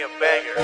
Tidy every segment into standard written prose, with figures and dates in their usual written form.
a banger.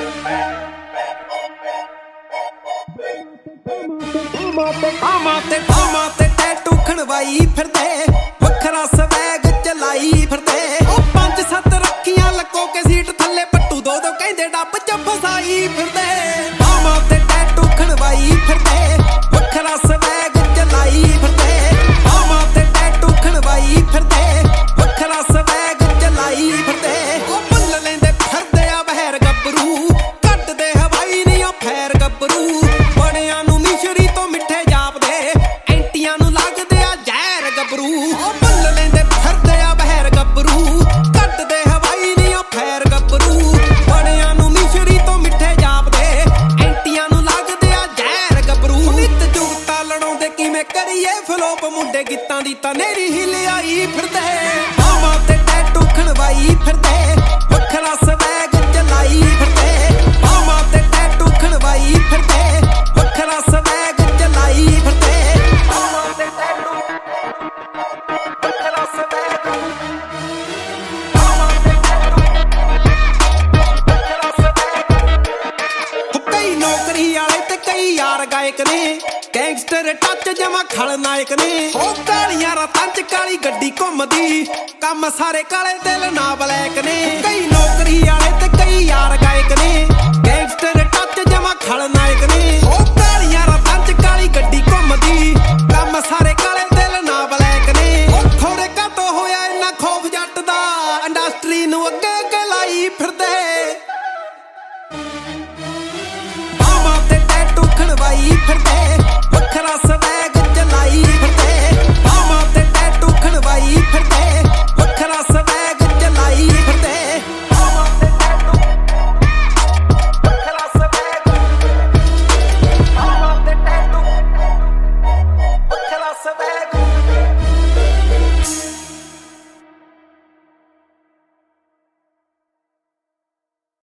ਬਾਮਾਂ ਤੇ tattoo ਖਣਵਾਈ ਫਿਰਦੇ, ਵੱਖਰਾ ਸਵੈਗ ਚਲਾਈ ਫਿਰਦੇ। ਉਹ 5-7 ਰੱਖੀਆਂ ਲਕੋ ਕੇ ਸੀਟ ਥੱਲੇ, ਪੱਟੂ ਦੋ ਕਹਿੰਦੇ ਡੱਬ ਚ ਫਸਾਈ ਫਿਰਦੇ। ਬਾਮਾਂ ਤੇ ਟੈਟੂ ਖਣਵਾਈ ਫਿਰਦੇ, ਵੱਖਰਾ ਸਵੈਗ ਚਲਾਈ ਫਿਰਦੇ। ਬਾਮਾਂ ਤੇ ਟੈਟੂ ਖਣਵਾਈ ਫਿਰਦੇ, ਵੱਖਰਾ ਸਵੈਗ ਚਲਾਈ ਫਿਰਦੇ। ਉਹ ਭੁੱਲ ਲੈਂਦੇ ਫਿਰਦੇ ਆ ਬਹਿਰ ਗੱਭਰੂ, ਕੱਢਦੇ ਹਵਾਈ ਨੀ ਉਹ ਫੈਰ ਗੱਭਰੂ। ਬੜਿਆਂ ਨੂੰ ਮਿਸ਼ਰੀ ਤੋਂ ਮਿੱਠੇ ਜਾਪਦੇ, ਐਂਟੀਆਂ ਨੂੰ ਲੱਗਦੇ ਆ ਜ਼ਹਿਰ ਗੱਭਰੂ। ਉਹ ਭੁੱਲ ਲੈਂਦੇ ਫਿਰਦੇ ਆ ਬਹਿਰ ਗੱਭਰੂ, ਕੱਢਦੇ ਹਵਾਈ ਨੀ ਉਹ ਫੈਰ ਗੱਭਰੂ। ਬੜਿਆਂ ਨੂੰ ਮਿਸ਼ਰੀ ਤੋਂ ਮਿੱਠੇ ਜਾਪਦੇ, ਐਂਟੀਆਂ ਨੂੰ ਲੱਗਦੇ ਆ ਜ਼ਹਿਰ ਗੱਭਰੂ। ਨਿੱਤ ਜੁਗਤਾ ਲੜਾਉਂਦੇ ਕਿਵੇਂ ਕਰੀਏ ਫਲੋਪ, ਮੁੰਡੇ ਗੀਤਾਂ ਦੀ ਤਾਂ ਨੇਰੀ ਹੀ ਲਿਆਈ ਫਿਰਦੇ। ਬਾਹਾਂ ਤੇ ਟੈਟੂ ਖਣਵਾਈ ਫਿਰਦੇ, ਵੱਖਰਾ ਸਵੈਗ ਚਲਾਈ ਫਿਰਦੇ। ਬਾਹਾਂ ਤੇ ਟੈਟੂ ਖਣਵਾਈ ਫਿਰਦੇ, ਵੱਖਰਾ ਸਵੈਗ ਚਲਾਈ ਫਿਰਦੇ। ਬਾਹਾਂ ਤੇ ਟੈਟੂ ਵੱਖਰਾ ਸਵੈਗ, ਬਾਹਾਂ ਤੇ ਟੈਟੂ ਵੱਖਰਾ ਸਵੈਗ। ਕਈ ਨੌਕਰੀ ਵਾਲੇ ਤੇ ਕਈ ਯਾਰ ਗਾਇਕ ਨੇ, ਗੈਂਗਸਟਰ ਟੱਚ ਜਮਾ ਖਲਨਾਇਕ ਨੇ। ਉਹ ਕਾਲੀਆਂ ਰਾਤਾਂ ਚ ਕਾਲੀ ਗੱਡੀ ਘੁੰਮਦੀ, ਕੰਮ ਸਾਰੇ ਕਾਲੇ ਦਿਲ ਨਾ ਬਲੈਕ ਨੇ। ਕਈ ਨੌਕਰੀ ਵਾਲੇ ਤੇ ਕਈ ਯਾਰ ਗਾਇਕ ਨੇ, ਗੈਂਗਸਟਰ ਟੱਚ ਜਮਾ ਖਲਨਾਇਕ ਨੇ।